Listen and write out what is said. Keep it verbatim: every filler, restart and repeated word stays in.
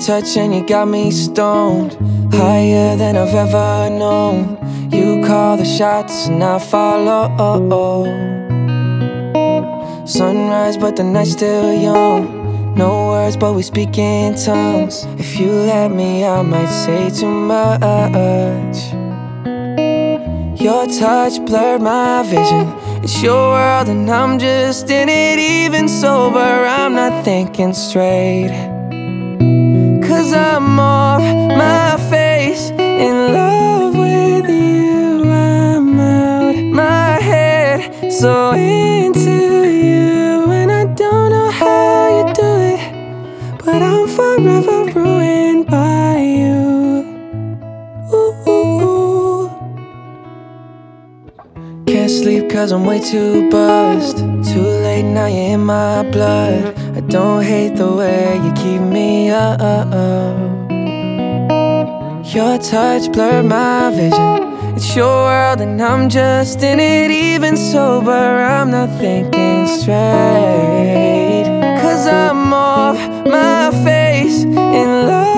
touch and you got me stoned, higher than I've ever known. You call the shots and I follow. Sunrise but the night's still young. No words but we speak in tongues. If you let me I might say too much. Your touch blurred my vision. It's your world and I'm just in it. Even sober I'm not thinking straight, 'cause I'm off my face, in love with you. I'm out my head, so into you. And I don't know how you do it, but I'm forever ruined by you. Ooh, ooh, ooh. Can't sleep 'cause I'm way too buzzed. Too late now, you're in my blood. I don't hate the way you keep me up. Your touch blurred my vision. It's your world and I'm just in it. Even sober I'm not thinking straight, 'cause I'm off my face, in love